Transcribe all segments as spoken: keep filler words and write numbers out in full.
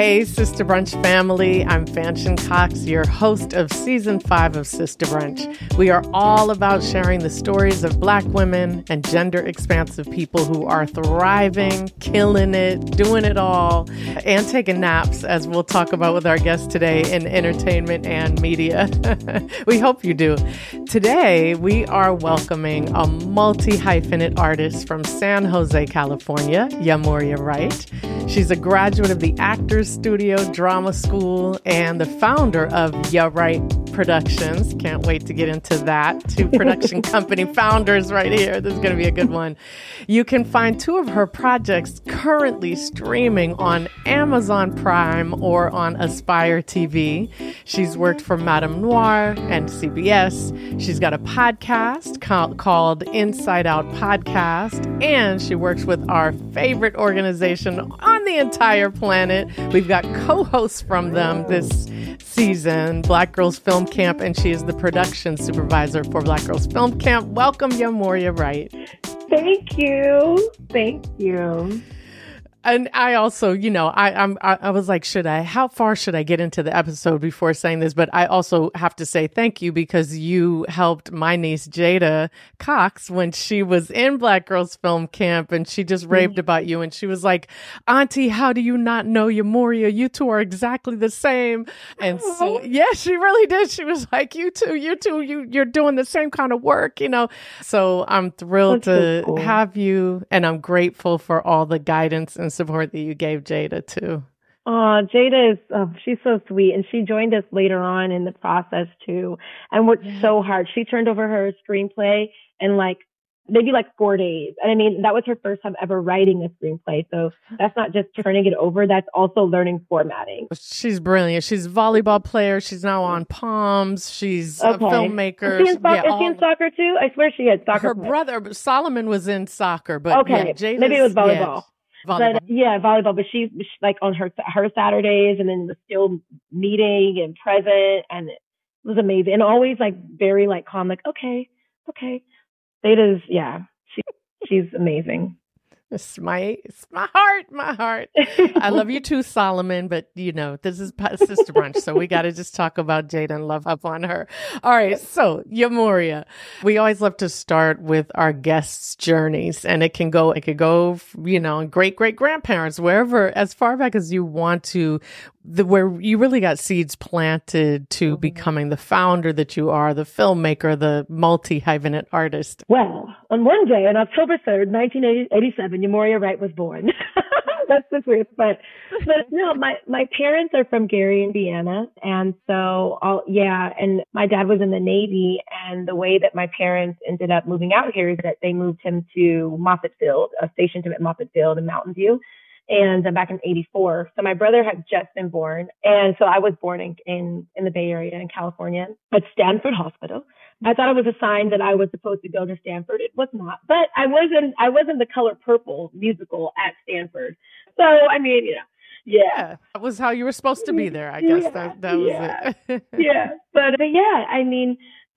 Hey, Sister Brunch family. I'm Fanchon Cox, your host of season five of Sister Brunch. We are all about sharing the stories of Black women and gender-expansive people who are thriving, killing it, doing it all, and taking naps, as we'll talk about with our guest today in entertainment and media. We hope you do. Today, we are welcoming a multi-hyphenate artist from San Jose, California, Yamuria Wright. She's a graduate of the Actors Studio Drama School and the founder of Ya Wright Productions. Can't wait to get into that. Two production company founders right here. This is going to be a good one. You can find two of her projects currently streaming on Amazon Prime or on Aspire T V. She's worked for Madame Noir and C B S. She's got a podcast ca- called Inside Out Podcast, and she works with our favorite organization on the entire planet. We've got co-hosts from them this season, Black Girls Film Camp, and she is the production supervisor for Black Girls Film Camp. Welcome, Yamuria Wright. Thank you. Thank you. And I also, you know, I, I'm, I, I was like, should I, how far should I get into the episode before saying this? But I also have to say thank you because you helped my niece Jada Cox when she was in Black Girls Film Camp, and she just raved about you. And she was like, Auntie, how do you not know Yamuria? You two are exactly the same. And so, yeah, she really did. She was like, you two, you two, you, you're doing the same kind of work, you know? So I'm thrilled That's to so cool. have you. And I'm grateful for all the guidance and support that you gave Jada too. Oh, Jada is, oh, she's so sweet. And she joined us later on in the process too, and worked yeah. so hard. She turned over her screenplay in like, maybe like four days. And I mean, that was her first time ever writing a screenplay. So that's not just turning it over. That's also learning formatting. She's brilliant. She's a volleyball player. She's now on Palms. She's okay. a filmmaker. Is she in, so- yeah, is she in soccer too? I swear she had soccer. Her play. brother, Solomon, was in soccer, but okay. yeah, maybe it was volleyball. Yeah. Volleyball. But yeah, volleyball. But she's she, like on her her Saturdays, and then was still meeting and present, and it was amazing. And always like very like calm, like okay, okay. Jada's yeah, she she's amazing. It's my, it's my heart, my heart. I love you too, Solomon, but you know, this is Sister Brunch, so we got to just talk about Jada and love up on her. All right, so Yamuria, we always love to start with our guests' journeys, and it can go, it could go, you know, great great grandparents, wherever, as far back as you want to, the, where you really got seeds planted to mm-hmm. becoming the founder that you are, the filmmaker, the multi-hyphenate artist. Well, on one day, on October third, nineteen eighty-seven, Yamuria Wright was born. That's the truth. But, but no, my, my parents are from Gary, Indiana. And so, all, yeah, and my dad was in the Navy. And the way that my parents ended up moving out here is that they moved him to Moffett Field, uh, stationed him at Moffett Field in Mountain View. And uh, back in eighty-four. So my brother had just been born. And so I was born in, in, in the Bay Area in California at Stanford Hospital. I thought it was a sign that I was supposed to go to Stanford. It was not, but I wasn't, I wasn't the Color Purple musical at Stanford. So, I mean, you know, yeah. yeah that was how you were supposed to be there. I guess yeah, that, that was yeah, it. yeah. But, but yeah, I mean,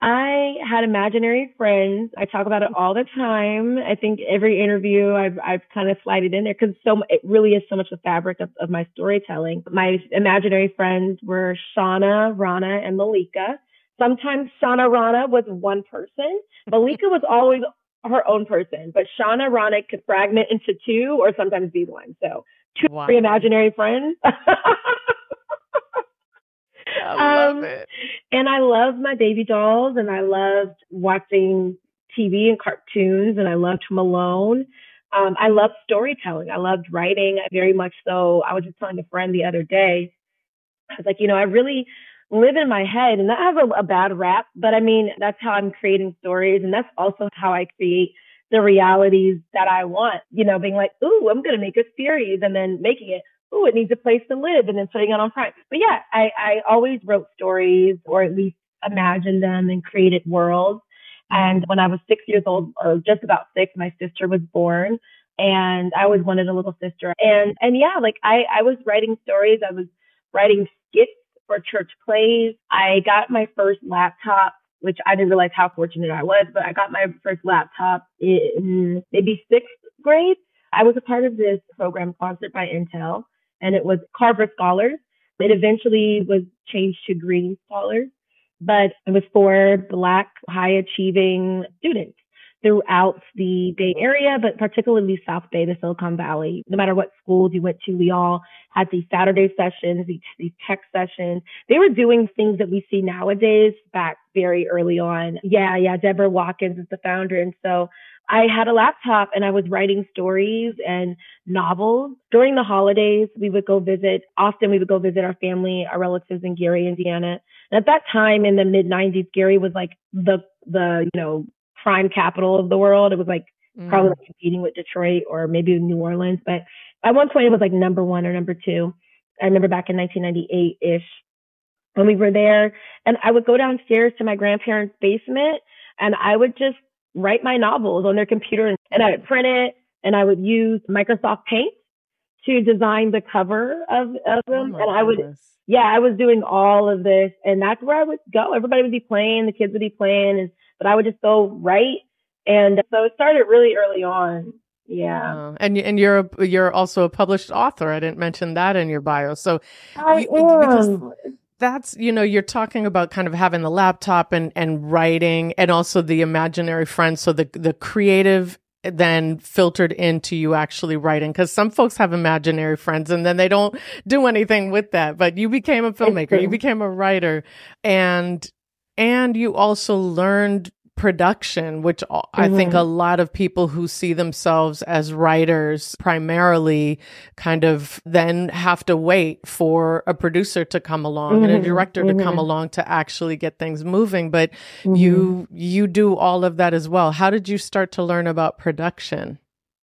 I had imaginary friends. I talk about it all the time. I think every interview I've I've kind of slided in there because so it really is so much the fabric of, of my storytelling. My imaginary friends were Shauna, Rana, and Malika. Sometimes Shauna Rana was one person. Malika was always her own person, but Shauna Rana could fragment into two or sometimes be one. So two wow. imaginary friends. I love um, it. And I loved my baby dolls, and I loved watching T V and cartoons, and I loved Home Alone. Um, I loved storytelling. I loved writing very much so. I was just telling a friend the other day, I was like, you know, I really live in my head, and that has a, a bad rap, but I mean, that's how I'm creating stories, and that's also how I create the realities that I want, you know, being like, ooh, I'm going to make a series, and then making it, ooh, it needs a place to live, and then putting it on Prime. But yeah, I, I always wrote stories, or at least imagined them and created worlds. And when I was six years old, or just about six, my sister was born, and I always wanted a little sister. And, and yeah, like I, I was writing stories. I was writing skits for church plays. I got my first laptop, which I didn't realize how fortunate I was, but I got my first laptop in maybe sixth grade. I was a part of this program sponsored by Intel. and it was Carver Scholars. It eventually was changed to Green Scholars, but it was for Black high achieving students throughout the Bay Area, but particularly South Bay, the Silicon Valley. No matter what schools you went to, we all had these Saturday sessions, these, these tech sessions. They were doing things that we see nowadays back very early on. Yeah, yeah. Deborah Watkins is the founder. And so I had a laptop and I was writing stories and novels. During the holidays, we would go visit, often we would go visit our family, our relatives in Gary, Indiana. And at that time in the mid nineties, Gary was like the, the, you know, crime capital of the world. It was like mm. probably like competing with Detroit or maybe New Orleans. But at one point it was like number one or number two. I remember back in nineteen ninety-eight-ish when we were there, and I would go downstairs to my grandparents' basement and I would just write my novels on their computer, and, and I would print it, and I would use Microsoft Paint to design the cover of, of them. Oh and I would, goodness. yeah, I was doing all of this, and that's where I would go. Everybody would be playing, the kids would be playing, and, but I would just go write. And so it started really early on. Yeah. Oh, and and you're a, you're also a published author. I didn't mention that in your bio. So I you, am. Because that's, you know, you're talking about kind of having the laptop and, and writing, and also the imaginary friends. So the, the creative then filtered into you actually writing, because some folks have imaginary friends and then they don't do anything with that. But you became a filmmaker, you became a writer, and, and you also learned production, which I think a lot of people who see themselves as writers primarily kind of then have to wait for a producer to come along mm-hmm. and a director mm-hmm. to come along to actually get things moving. But mm-hmm. you, you do all of that as well. How did you start to learn about production?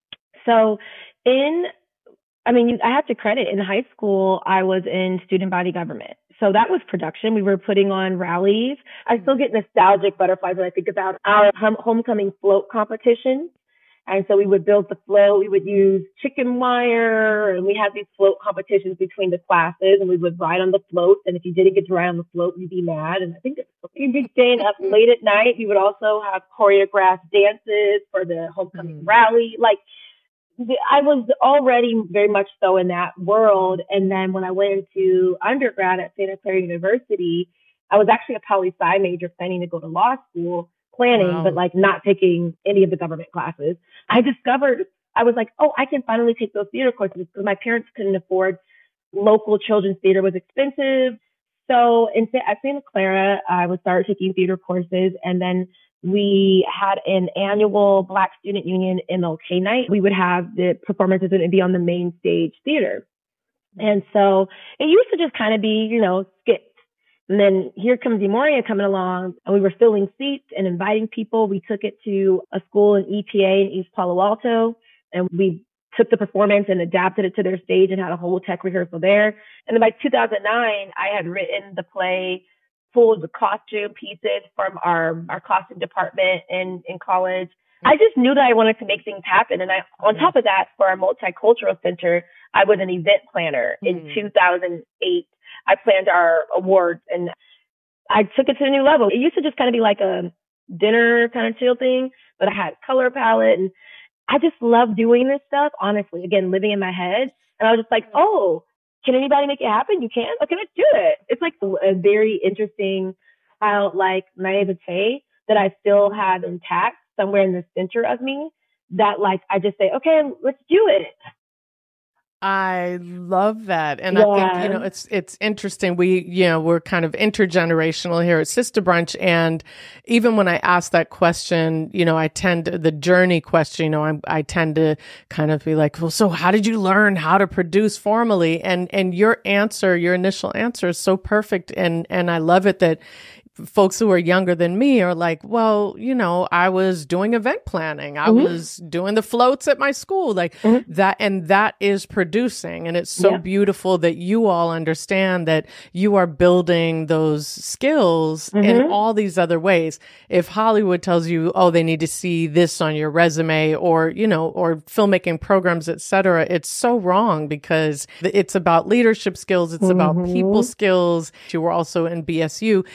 So in, I mean, I have to credit, in high school, I was in student body government. So that was production. We were putting on rallies. I still get nostalgic butterflies when I think about our hum- homecoming float competition. And so we would build the float. We would use chicken wire, and we had these float competitions between the classes, and we would ride on the float. And if you didn't get to ride on the float, you'd be mad. And I think you'd be staying up late at night. We would also have choreographed dances for the homecoming mm. rally. Like, I was already very much so in that world. And then when I went into undergrad at Santa Clara University, I was actually a poli-sci major planning to go to law school, planning, wow. but like not taking any of the government classes. I discovered, I was like, oh, I can finally take those theater courses, because my parents couldn't afford. Local children's theater was expensive. So in, at Santa Clara, I would start taking theater courses, and then we had an annual Black Student Union M L K night. We would have the performances and it'd be on the main stage theater. And so it used to just kind of be, you know, skits. And then here comes Emoria coming along, and we were filling seats and inviting people. We took it to a school in E P A in East Palo Alto, and we took the performance and adapted it to their stage and had a whole tech rehearsal there. And then by two thousand nine, I had written the play, pulled the costume pieces from our, our costume department in, in college. I just knew that I wanted to make things happen. And I, on top of that, for our multicultural center, I was an event planner. Mm. In two thousand eight, I planned our awards, and I took it to a new level. It used to just kind of be like a dinner kind of chill thing, but I had color palette, and I just love doing this stuff, honestly, again, living in my head. And I was just like, oh, can anybody make it happen? You can? Okay, let's do it. It's like a very interesting, childlike naivete that I still have intact somewhere in the center of me, that like, I just say, okay, let's do it. I love that. And yeah. I think, you know, it's, it's interesting. We, you know, we're kind of intergenerational here at Sister Brunch. And even when I ask that question, you know, I tend to, the journey question, you know, I, I tend to kind of be like, well, so how did you learn how to produce formally? And, and your answer, your initial answer is so perfect. And, and I love it that folks who are younger than me are like, well, you know, I was doing event planning. I mm-hmm. was doing the floats at my school, like mm-hmm. that. And that is producing. And it's so yeah. beautiful that you all understand that you are building those skills mm-hmm. in all these other ways. If Hollywood tells you, oh, they need to see this on your resume, or, you know, or filmmaking programs, et cetera, it's so wrong, because it's about leadership skills. It's mm-hmm. about people skills. You were also in B S U. So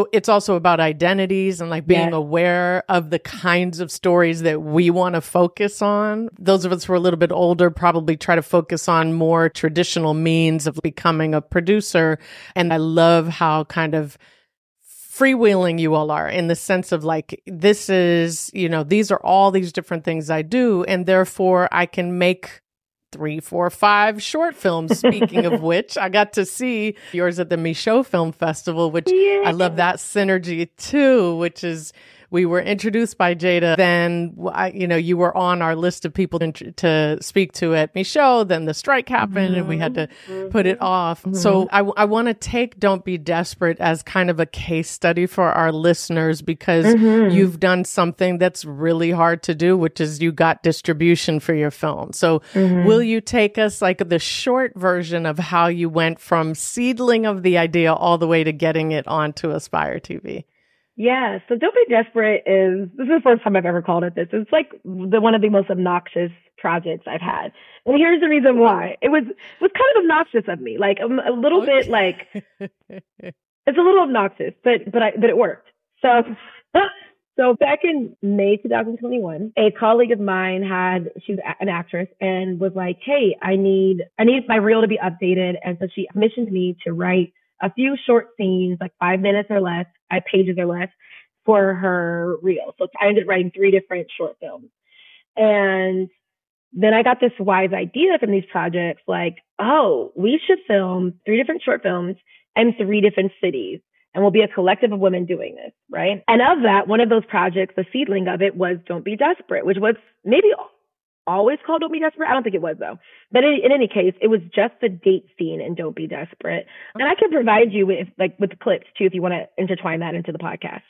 it's also about identities and like being Yes. aware of the kinds of stories that we want to focus on. Those of us who are a little bit older probably try to focus on more traditional means of becoming a producer. And I love how kind of freewheeling you all are in the sense of like, this is, you know, these are all these different things I do. And therefore I can make three, four, five short films. Speaking of which, I got to see yours at the Michaud Film Festival, which Yeah. I love that synergy too, which is we were introduced by Jada. Then, I, you know, you were on our list of people to, to speak to at Michaud. Then the strike happened Mm-hmm. and we had to put it off. Mm-hmm. So I, I want to take Don't Be Desperate as kind of a case study for our listeners because mm-hmm. you've done something that's really hard to do, which is you got distribution for your film. So mm-hmm. will you take us like the short version of how you went from seedling of the idea all the way to getting it onto Aspire T V? Yeah, so Don't Be Desperate is, this is the first time I've ever called it this. It's like the one of the most obnoxious projects I've had. And here's the reason why. It was, it was kind of obnoxious of me, like a, a little okay. bit like, it's a little obnoxious, but, but I, but it worked. So, so back in May twenty twenty-one, a colleague of mine had, she's an actress and was like, hey, I need, I need my reel to be updated. And so she commissioned me to write a few short scenes, like five minutes or less, five pages or less, for her reel. So I ended up writing three different short films. And then I got this wise idea from these projects, like, oh, we should film three different short films in three different cities. And we'll be a collective of women doing this, right? And of that, one of those projects, the seedling of it was Don't Be Desperate, which was maybe always called Don't Be Desperate. I don't think it was though. But in, in any case, it was just the date scene in Don't Be Desperate. And I can provide you with like with the clips too if you want to intertwine that into the podcast.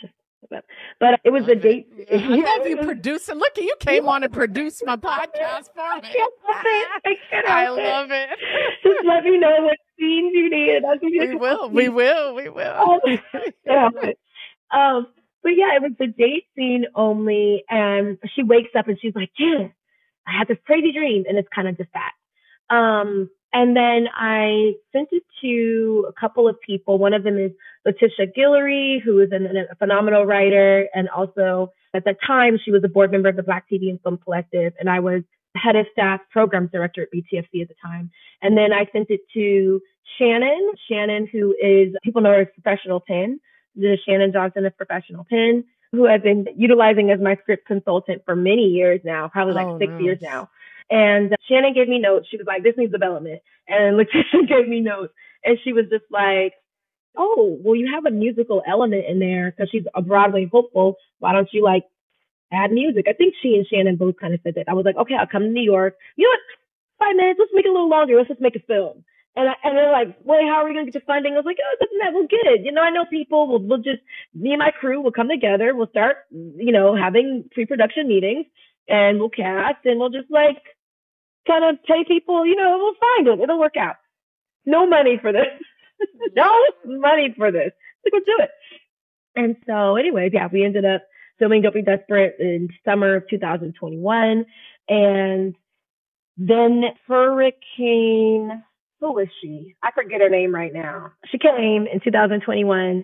But it was the date. I love you producing. Look, you came on and produced my podcast for me. I, I love it. Just let me know what scenes you need. We will. We will. We will. yeah. Um, but yeah, it was the date scene only. And she wakes up and she's like, yeah, I had this crazy dream, and it's kind of just that. Um, and then I sent it to a couple of people. One of them is Letitia Guillory, who is an, a phenomenal writer. And also at that time, she was a board member of the Black T V and Film Collective. And I was head of staff programs director at B T F C at the time. And then I sent it to Shannon, Shannon, who is, people know her as Professional Pen, the Shannon Johnson of Professional Pen, who I've been utilizing as my script consultant for many years now, probably like oh, six nice. years now. And uh, Shannon gave me notes. She was like, this needs development. And Letitia gave me notes. And she was just like, oh, well, you have a musical element in there because she's a Broadway hopeful. Why don't you like add music? I think she and Shannon both kind of said that. I was like, okay, I'll come to New York. You know what? Five minutes. Let's make it a little longer. Let's just make a film. And I, and they're like, wait, how are we going to get the funding? I was like, oh, it doesn't matter. We'll get it. You know, I know people. We'll, we'll just, me and my crew will come together. We'll start, you know, having pre-production meetings and we'll cast and we'll just like kind of pay people, you know, we'll find it. It'll work out. No money for this. No money for this. Like, we'll do it. And so anyways, yeah, we ended up filming Don't Be Desperate in summer of two thousand twenty-one. And then Hurricane, who was she? I forget her name right now. She came in two thousand twenty-one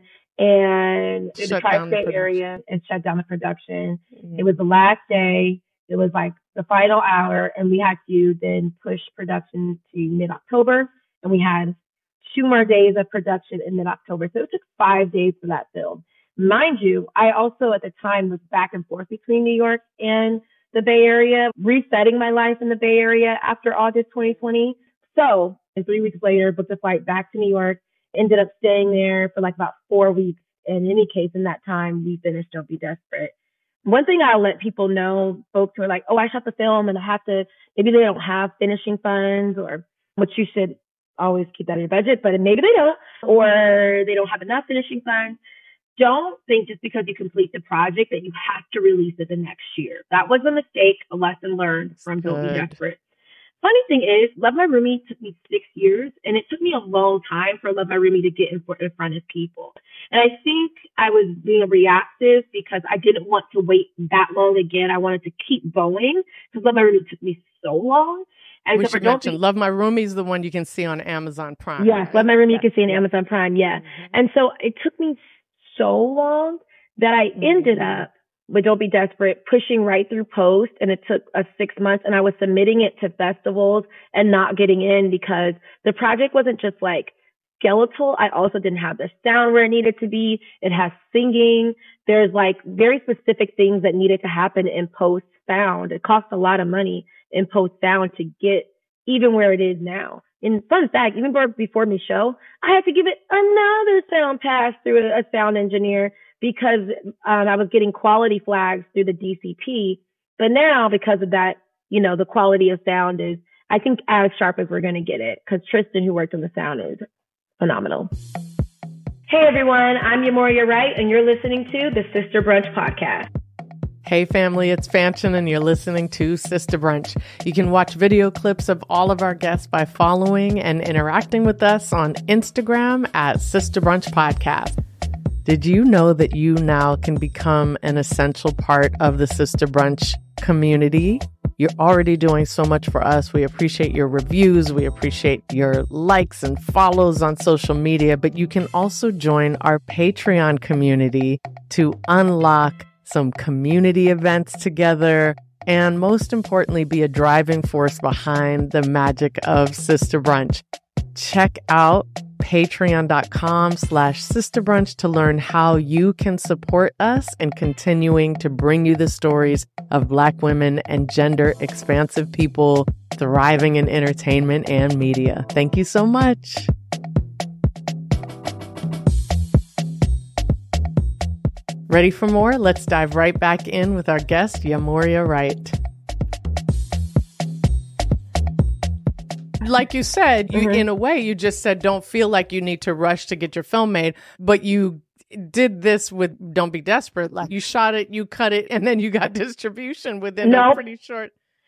and in the tri-state area and shut down the production. Mm-hmm. It was the last day. It was like the final hour, and we had to then push production to mid-October. And we had two more days of production in mid-October. So it took five days for that film. Mind you, I also at the time was back and forth between New York and the Bay Area, resetting my life in the Bay Area after August twenty twenty. So, and three weeks later, booked a flight back to New York, ended up staying there for like about four weeks. In any case, in that time, we finished Don't Be Desperate. One thing I'll let people know, folks who are like, oh, I shot the film and I have to, maybe they don't have finishing funds, or which you should always keep that in your budget, but maybe they don't, or they don't have enough finishing funds. Don't think just because you complete the project that you have to release it the next year. That was a mistake, a lesson learned from Don't Be Desperate. Funny thing is, Love My Roomie took me six years, and it took me a long time for Love My Roomie to get in front of people. And I think I was being reactive because I didn't want to wait that long again. I wanted to keep going because Love My Roomie took me so long. And we so should mention, be- Love My Roomie is the one you can see on Amazon Prime. Yes, right? Love My Roomie you can see on Amazon Prime, yeah. Mm-hmm. And so it took me so long that I ended up with Don't Be Desperate pushing right through post, and it took us six months and I was submitting it to festivals and not getting in because the project wasn't just like skeletal. I also didn't have the sound where it needed to be. It has singing. There's like very specific things that needed to happen in post sound. It costs a lot of money in post sound to get even where it is now. And fun fact, even before my show, I had to give it another sound pass through a, a sound engineer because um, I was getting quality flags through the D C P. But now, because of that, you know, the quality of sound is, I think, as sharp as we're going to get it, because Tristan, who worked on the sound, is phenomenal. Hey, everyone. I'm Yamoria Wright, and you're listening to the Sister Brunch Podcast. Hey family, it's Fanchon and you're listening to Sister Brunch. You can watch video clips of all of our guests by following and interacting with us on Instagram at Sister Brunch Podcast. Did you know that you now can become an essential part of the Sister Brunch community? You're already doing so much for us. We appreciate your reviews. We appreciate your likes and follows on social media, but you can also join our Patreon community to unlock some community events together, and most importantly, be a driving force behind the magic of Sister Brunch. Check out patreon.com slash sisterbrunch to learn how you can support us in continuing to bring you the stories of Black women and gender expansive people thriving in entertainment and media. Thank you so much. Ready for more? Let's dive right back in with our guest, Yamoria Wright. Like you said, you, mm-hmm. in a way, you just said, don't feel like you need to rush to get your film made, but you did this with Don't Be Desperate. Like you shot it, you cut it, and then you got distribution within nope. a pretty short.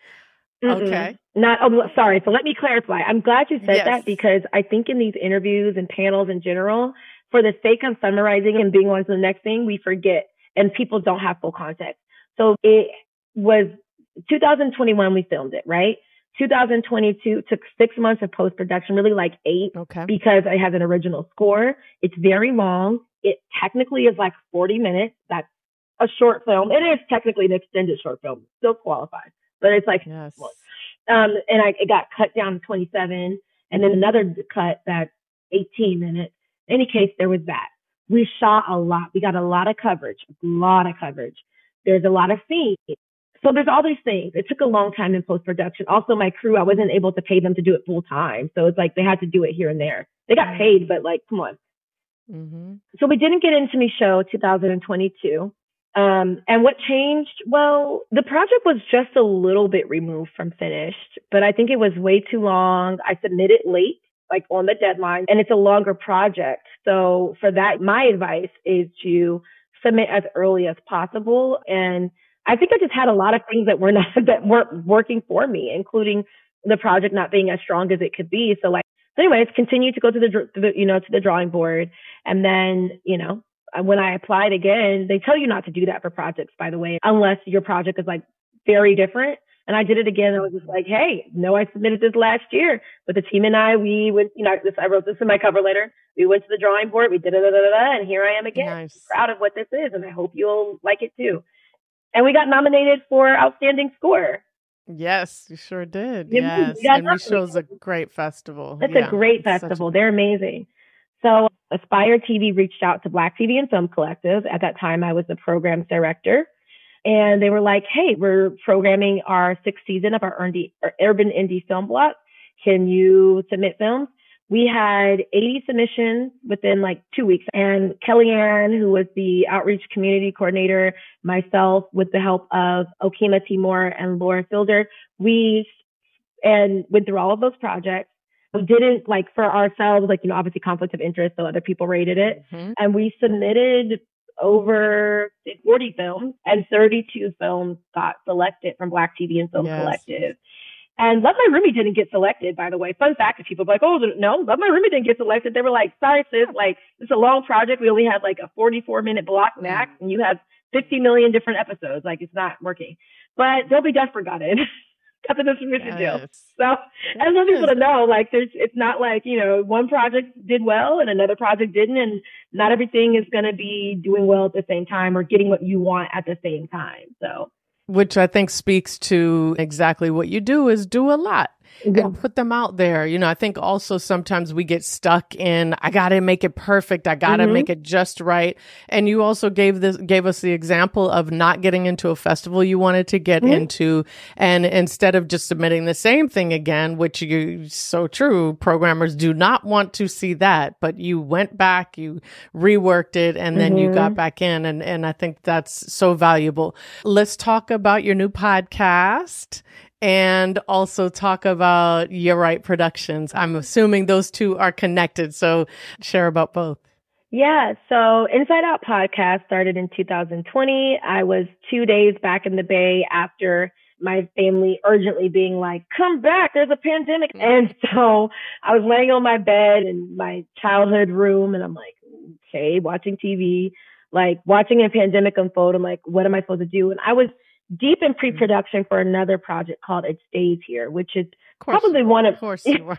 Mm-mm. Okay. Not, oh, sorry. So let me clarify. I'm glad you said yes. that because I think in these interviews and panels in general, for the sake of summarizing and being on to the next thing, we forget and people don't have full context. So it was two thousand twenty-one, we filmed it, right? two thousand twenty-two took six months of post-production, really like eight, okay. because it has an original score. It's very long. It technically is like forty minutes. That's a short film. It is technically an extended short film, still qualifies, but it's like, yes. um, and I, it got cut down to twenty-seven, and then another cut that's eighteen minutes. In any case, there was that. We shot a lot. We got a lot of coverage, a lot of coverage. There's a lot of scenes. So there's all these things. It took a long time in post-production. Also, my crew, I wasn't able to pay them to do it full time. So it's like they had to do it here and there. They got paid, but like, come on. Mm-hmm. So we didn't get into me show two thousand twenty-two. Um, and what changed? Well, the project was just a little bit removed from finished, but I think it was way too long. I submitted late, like on the deadline, and it's a longer project. So for that, my advice is to submit as early as possible. And I think I just had a lot of things that were not, that weren't working for me, including the project not being as strong as it could be. So like, so anyways, continue to go to the, to the, you know, to the drawing board. And then, you know, when I applied again, they tell you not to do that for projects, by the way, unless your project is like very different. And I did it again. I was just like, hey, no, I submitted this last year. But the team and I, we went, you know, this, I wrote this in my cover letter. We went to the drawing board. We did it, da, da, da, da, and here I am again. Nice. I'm proud of what this is. And I hope you'll like it too. And we got nominated for Outstanding Score. Yes, you sure did. Yeah, yes. We and we show's a great festival. It's yeah, a great festival. A- They're amazing. So Aspire T V reached out to Black T V and Film Collective. At that time, I was the programs director. And they were like, hey, we're programming our sixth season of our Urban Indie Film Block. Can you submit films? We had eighty submissions within like two weeks. And Kellyanne, who was the outreach community coordinator, myself, with the help of Okima Timor and Laura Fielder, we and went through all of those projects. We didn't like for ourselves, like, you know, obviously conflict of interest, so other people rated it. Mm-hmm. And we submitted over forty films, and thirty-two films got selected from Black T V and Film yes. Collective. And Love My Roomie didn't get selected, by the way. Fun fact, if people are like, oh, no, Love My Roomie didn't get selected. They were like, sorry, sis, like, it's a long project. We only have like a forty-four minute block max, and you have fifty million different episodes. Like, it's not working. But Don't Be Desperate got in. That's what this permission deal. Yes. So I want people to know, like, there's, it's not like, you know, one project did well and another project didn't, and not everything is going to be doing well at the same time or getting what you want at the same time. So, which I think speaks to exactly what you do is do a lot. yeah. And put them out there. You know, I think also sometimes we get stuck in, I got to make it perfect. I got to Mhm. make it just right. And you also gave this, gave us the example of not getting into a festival you wanted to get Mhm. into. And instead of just submitting the same thing again, which you, so true, programmers do not want to see that, but you went back, you reworked it, and then you got Mhm. back in. And, and I think that's so valuable. Let's talk about your new podcast. And also talk about You're Right Productions. I'm assuming those two are connected. So share about both. Yeah. So Inside Out podcast started in two thousand twenty. I was two days back in the Bay after my family urgently being like, come back, there's a pandemic. And so I was laying on my bed in my childhood room and I'm like, okay, watching T V, like watching a pandemic unfold. I'm like, what am I supposed to do? And I was deep in pre-production for another project called It Stays Here, which is probably one of, of course you were.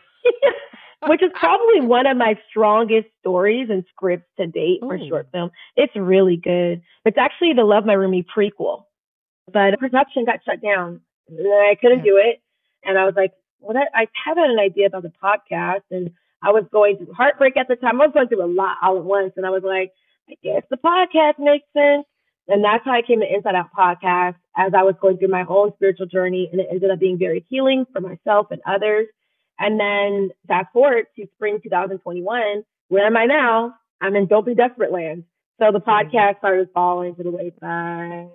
which is probably one of my strongest stories and scripts to date for Ooh. short film. It's really good. It's actually the Love My Roomie prequel, but production got shut down. I couldn't Yeah. do it. And I was like, well, I, I have an idea about the podcast, and I was going through heartbreak at the time. I was going through a lot all at once. And I was like, I guess the podcast makes sense. And that's how I came to Inside Out podcast as I was going through my own spiritual journey. And it ended up being very healing for myself and others. And then fast forward to spring two thousand twenty-one, where am I now? I'm in Don't Be Desperate land. So the podcast started falling to the wayside.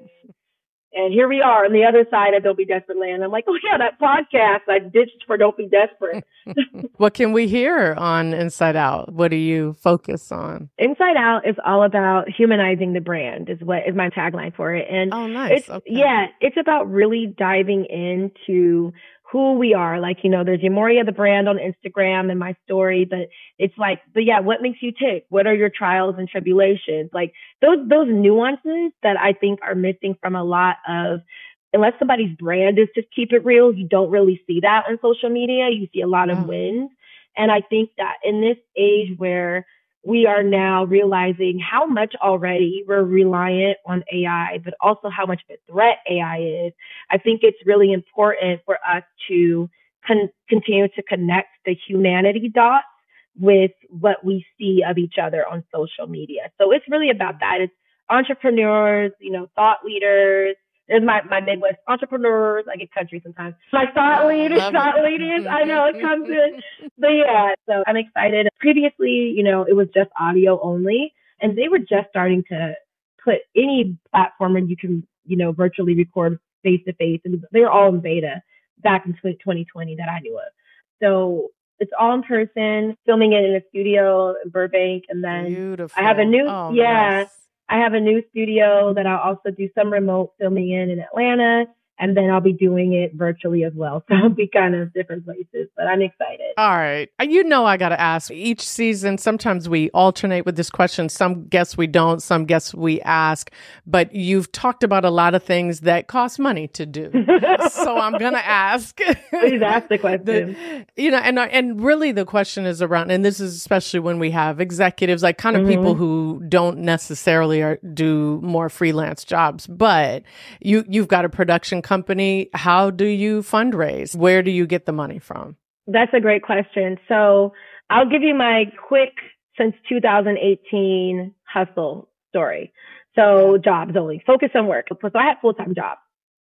And here we are on the other side of Don't Be Desperate land. I'm like, oh yeah, that podcast I ditched for Don't Be Desperate. What can we hear on Inside Out? What do you focus on? Inside Out is all about humanizing the brand is what is my tagline for it. And Oh, nice. it's, Okay. yeah, it's about really diving into who we are. Like, you know, there's Euphoria, the brand on Instagram and my story, but it's like, but yeah, what makes you tick? What are your trials and tribulations? Like those, those nuances that I think are missing from a lot of, unless somebody's brand is to keep it real, you don't really see that on social media. You see a lot Yeah. of wins. And I think that in this age where we are now realizing how much already we're reliant on A I, but also how much of a threat A I is, I think it's really important for us to con- continue to connect the humanity dots with what we see of each other on social media. So it's really about that. It's entrepreneurs, you know, thought leaders. There's my, my Midwest entrepreneurs. I get country sometimes. My thought leaders, Love thought it. leaders. I know it comes in. But yeah, so I'm excited. Previously, you know, it was just audio only, and they were just starting to put any platform where you can, you know, virtually record face to face. And they were all in beta back in twenty twenty that I knew of. So it's all in person, filming it in a studio in Burbank. And then Beautiful. I have a new, Oh, yeah. nice. I have a new studio that I'll also do some remote filming in in Atlanta, and then I'll be doing it virtually as well. So I'll be kind of different places, but I'm excited. All right. Uh, You know, I got to ask each season. Sometimes we alternate with this question. Some guests we don't, some guests we ask, but you've talked about a lot of things that cost money to do. So I'm going to ask. Please ask the question. The, you know, and, and really the question is around, and this is especially when we have executives, like kind of Mhm. people who don't necessarily are, do more freelance jobs, but you, you've got a production company. How do you fundraise? Where do you get the money from? That's a great question. So I'll give you my quick since two thousand eighteen hustle story. So jobs only, focus on work. So I had full-time jobs.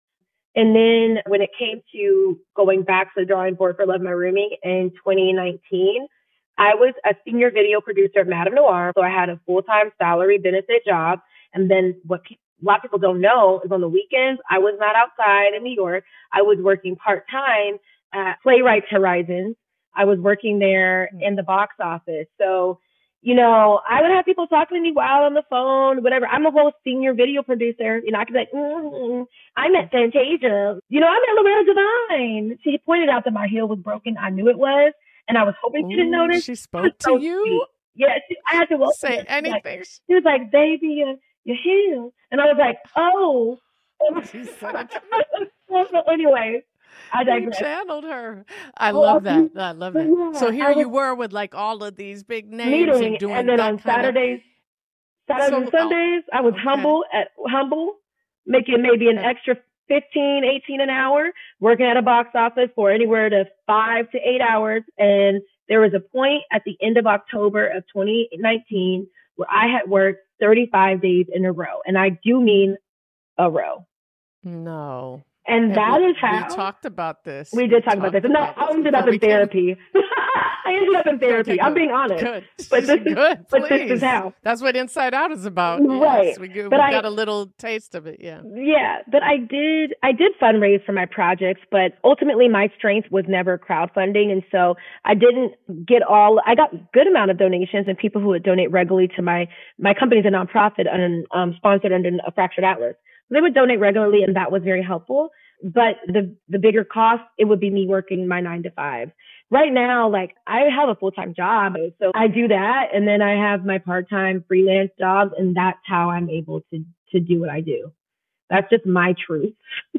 And then when it came to going back to the drawing board for Love My Roomie in twenty nineteen, I was a senior video producer at Madame Noir. So I had a full-time salary benefit job. And then what pe- a lot of people don't know is on the weekends, I was not outside in New York. I was working part-time at Playwrights Horizons. I was working there in the box office. So, you know, I would have people talking to me while on the phone, whatever. I'm a whole senior video producer. You know, I could be like, mm, I met Fantasia. You know, I met Loretta Devine. She pointed out that my heel was broken. I knew it was. And I was hoping she didn't Ooh, notice. she She spoke was to so you? sweet. Yeah, she, I had to welcome Say her. She was like- anything. She was like, baby, your, your heel. And I was like, oh. She said it. Well, so anyway, I You digress. channeled her. I Well, love that. I love but that. So yeah, here I you was were with like all of these big names meeting, and and doing then that on kind of. Saturdays, Saturdays and So, oh, Sundays, I was okay. humble at humble, making maybe an Uh, extra fifteen, eighteen an hour, working at a box office for anywhere to five to eight hours. And there was a point at the end of October of twenty nineteen where I had worked thirty-five days in a row. And I do mean a row. No. And And that we is we how talked about this. we We did talk about this. talked And no, about I this ended up before in we came. therapy. I ended up in therapy. Okay, I'm good. being honest. Good. But this is Good, but this is please. how. That's what Inside Out is about. Right. Yes, we g- But we I got a little taste of it. Yeah. Yeah, but I did I did fundraise for my projects, but ultimately my strength was never crowdfunding, and so I didn't get all I got good amount of donations and people who would donate regularly to my my company's a nonprofit and um sponsored under a Fractured Atlas. So they would donate regularly and that was very helpful. But the the bigger cost, it would be me working my nine to five. Right now, like I have a full time job, so I do that, and then I have my part time freelance jobs, and that's how I'm able to to do what I do. That's just my truth.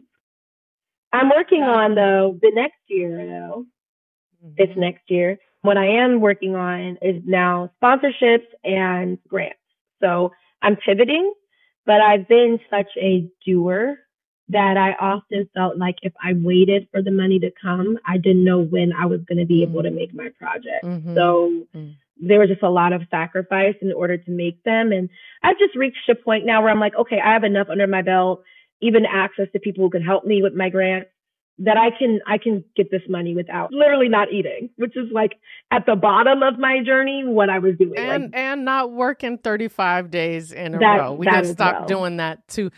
I'm working Yeah. on though the next year though. This Mhm. next year, what I am working on is now sponsorships and grants. So I'm pivoting, but I've been such a doer that I often felt like if I waited for the money to come, I didn't know when I was going to be able to make my project. Mhm. So Mm. there was just a lot of sacrifice in order to make them. And I've just reached a point now where I'm like, okay, I have enough under my belt, even access to people who can help me with my grants, that I can I can get this money without literally not eating, which is like at the bottom of my journey what I was doing. And Like and not working thirty-five days in a that row. We that got to as stop well. doing that too.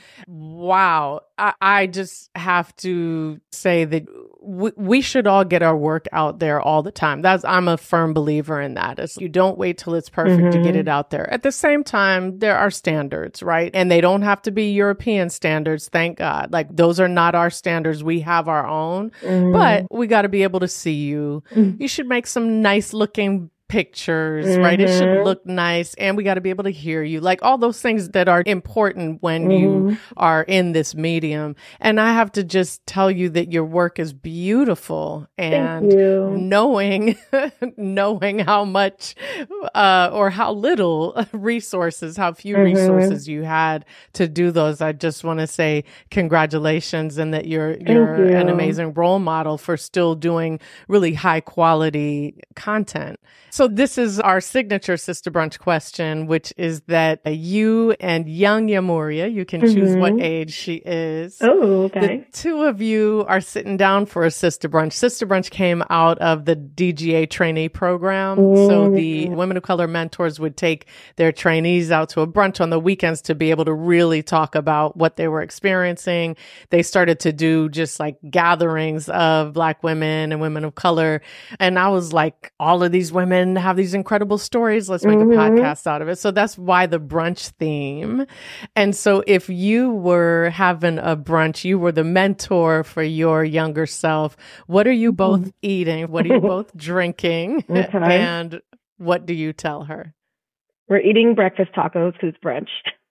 Wow. I, I just have to say that we, we should all get our work out there all the time. That's I'm a firm believer in that. It's, you don't wait till it's perfect to get Mhm. it out there. At the same time, there are standards, right? And they don't have to be European standards, thank God. Like those are not our standards. We have our own, Mhm. but we got to be able to see you. Mhm. You should make some nice looking pictures, right? It should Mhm. look nice, and we got to be able to hear you. Like all those things that are important when you Mhm. are in this medium. And I have to just tell you that your work is beautiful, Thank and you. knowing knowing how much uh or how little resources, how few Mhm. resources you had to do those, I just want to say congratulations, and that you're Thank you're an you. amazing role model for still doing really high quality content. So this is our signature Sister Brunch question, which is that uh, you and young Yamuria, you can choose what Mhm. age she is. Oh, The okay. two of you are sitting down for a Sister Brunch. Sister Brunch came out of the D G A trainee program. So the Mhm. Women of Color mentors would take their trainees out to a brunch on the weekends to be able to really talk about what they were experiencing. They started to do just like gatherings of Black women and women of color. And I was like, all of these women have these incredible stories. Let's make a Mhm. podcast out of it. So that's why the brunch theme. And so if you were having a brunch, you were the mentor for your younger self. What are you both eating? What are you both drinking? Okay. And what do you tell her? We're eating breakfast tacos because it's brunch.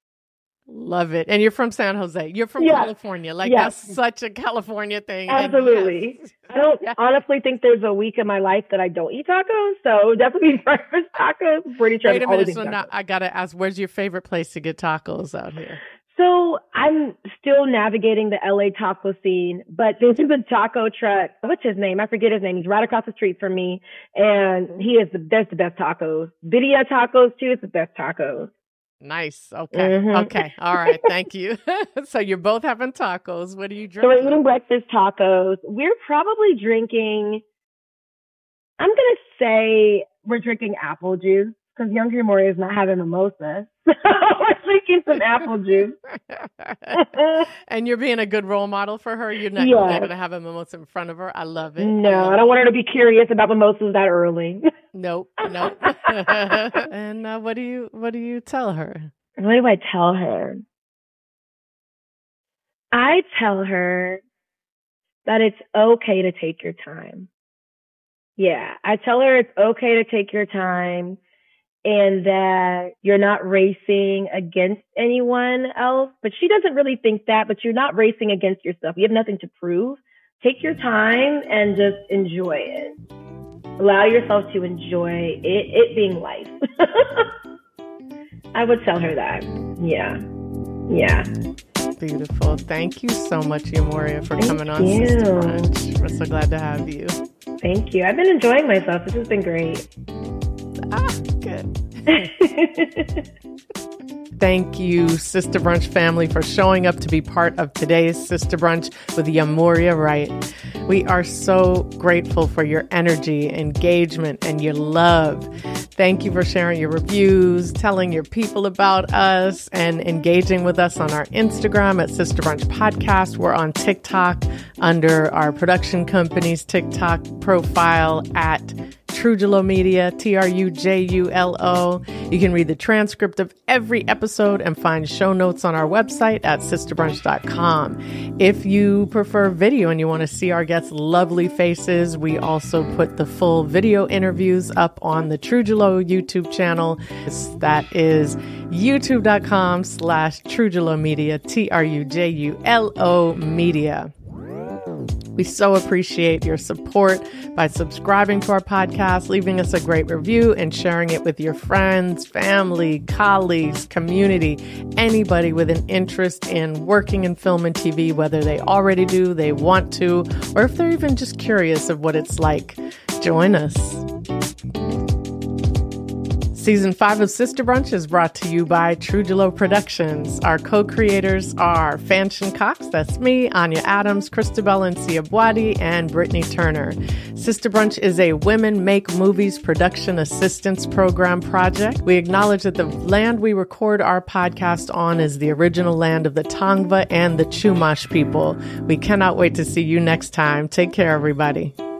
Love it. And you're from San Jose. You're from Yes. California. Like Yes. that's such a California thing. And Absolutely. yes. I don't Yeah. honestly think there's a week in my life that I don't eat tacos. So definitely breakfast tacos. Pretty sure Wait a I'm always minute. eating So now tacos. I got to ask, where's your favorite place to get tacos out here? So I'm still navigating the L A taco scene, but there's a taco truck. What's his name? I forget his name. He's right across the street from me, and he is the there's the best tacos. Vidya tacos too. It's the best tacos. Nice. Okay. Mhm. Okay. All right. Thank you. So you're both having tacos. What are you So we're drinking? eating breakfast tacos. We're probably drinking. I'm gonna say we're drinking apple juice because Young Moria is not having mimosas. So we're drinking some apple juice. And you're being a good role model for her. You're not, you're not Yes. going to have a mimosa in front of her. I love it. I No, love I don't want her to be curious about mimosas that early. Nope. Nope. And uh, what do you what do you tell her? What do I tell her? I tell her that it's okay to take your time. Yeah, I tell her it's okay to take your time and that you're not racing against anyone else. But she doesn't really think that, but you're not racing against yourself. You have nothing to prove. take your time and just enjoy it. Allow yourself to enjoy it, it being life. I would tell her that. Yeah. Yeah. Beautiful. Thank you so much, Yamoria, for Thank coming on you. Sister Brunch. We're so glad to have you. Thank you. I've been enjoying myself. This has been great. Ah, good. Thank you, Sister Brunch family, for showing up to be part of today's Sister Brunch with Yamoria Wright. We are so grateful for your energy, engagement, and your love. Thank you for sharing your reviews, telling your people about us, and engaging with us on our Instagram at Sister Brunch Podcast. We're on TikTok under our production company's TikTok profile at Trujulo Media, T R U J U L O. You can read the transcript of every episode and find show notes on our website at sister brunch dot com. If you prefer video and you want to see our guests' lovely faces, we also put the full video interviews up on the Trujulo YouTube channel. That is youtube.com slash Trujulo Media, T R U J U L O Media. We so appreciate your support by subscribing to our podcast, leaving us a great review, and sharing it with your friends, family, colleagues, community, anybody with an interest in working in film and T V, whether they already do, they want to, or if they're even just curious of what it's like. Join us. Season five of Sister Brunch is brought to you by Trujulo Productions. Our co-creators are Fanchon Cox, that's me, Anya Adams, Christabel and Sia Boadi, and Brittany Turner. Sister Brunch is a Women Make Movies production assistance program project. We acknowledge that the land we record our podcast on is the original land of the Tongva and the Chumash people. We cannot wait to see you next time. Take care, everybody.